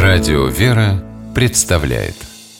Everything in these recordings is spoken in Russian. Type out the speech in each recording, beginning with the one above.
Радио «Вера» представляет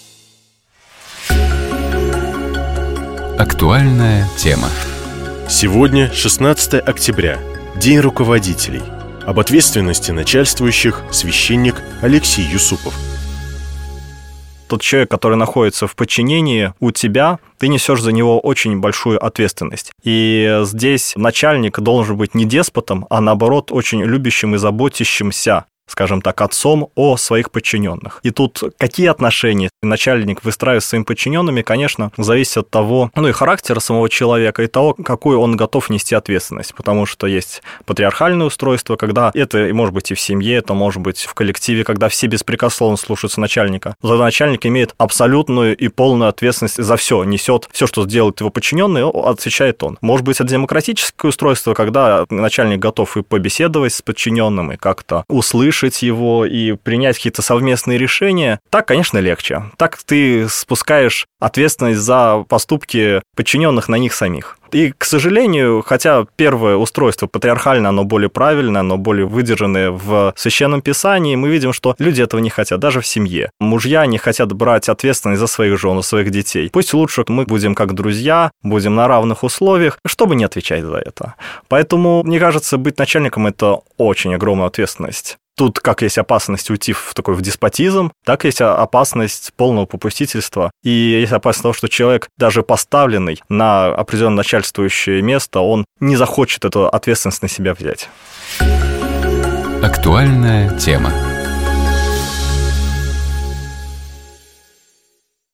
актуальная тема. Сегодня 16 октября, День руководителей. Об ответственности начальствующих священник Алексей Юсупов. Тот человек, который находится в подчинении у тебя, ты несешь за него очень большую ответственность. И здесь начальник должен быть не деспотом, а наоборот очень любящим и заботящимся, скажем так, отцом о своих подчиненных. И тут какие отношения начальник выстраивает с своими подчиненными, конечно, зависит от того, и характера самого человека, и того, какую он готов нести ответственность. Потому что есть патриархальное устройство, когда это может быть и в семье, это может быть в коллективе, когда все беспрекословно слушаются начальника. Зато начальник имеет абсолютную и полную ответственность за все, несет все, что сделает его подчиненный, отвечает он. Может быть, это демократическое устройство, когда начальник готов и побеседовать с подчиненным, и как-то услышать его и принять какие-то совместные решения. Так, конечно, легче. Так ты спускаешь ответственность за поступки подчиненных на них самих. И, к сожалению, хотя первое устройство патриархальное, оно более правильное, оно более выдержанное в Священном Писании, мы видим, что люди этого не хотят, даже в семье. Мужья не хотят брать ответственность за своих жен, за своих детей. Пусть лучше мы будем как друзья, будем на равных условиях, чтобы не отвечать за это. Поэтому, мне кажется, быть начальником – это очень огромная ответственность. Тут как есть опасность уйти в деспотизм, так есть опасность полного попустительства. И есть опасность того, что человек, даже поставленный на определенное начальствующее место, он не захочет эту ответственность на себя взять. Актуальная тема.